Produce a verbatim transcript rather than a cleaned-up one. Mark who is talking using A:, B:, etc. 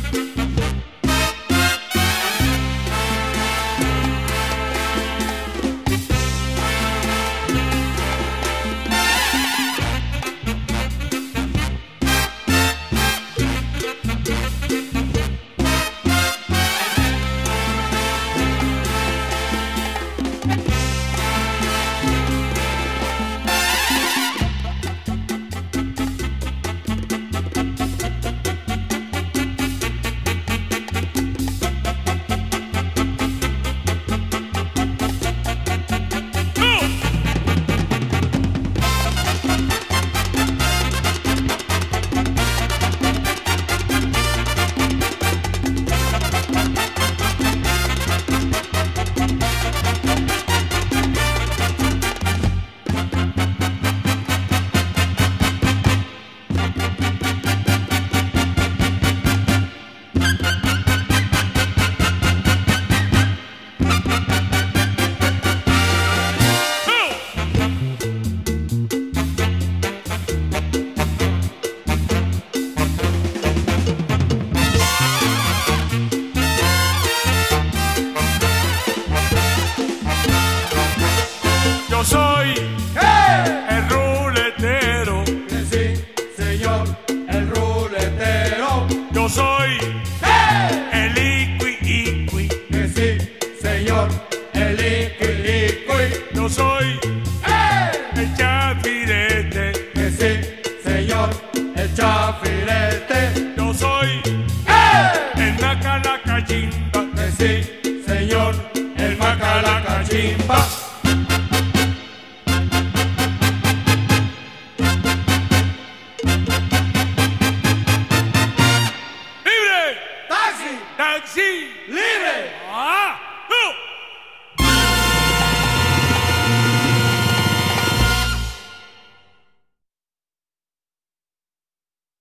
A: Yo soy ¡hey! El ruletero.
B: Que sí, señor, el ruletero.
A: Yo soy
B: ¡hey!
A: El iqui iqui.
B: Que sí, señor, el iqui iqui.
A: Yo soy
B: ¡hey!
A: El chafirete.
B: Que sí, señor, el chafirete.
A: Yo soy
B: ¡hey!
A: El macalacachimba.
B: Que sí, señor, el macalacachimba.
A: Taxi
B: Libre.
A: Ah, no.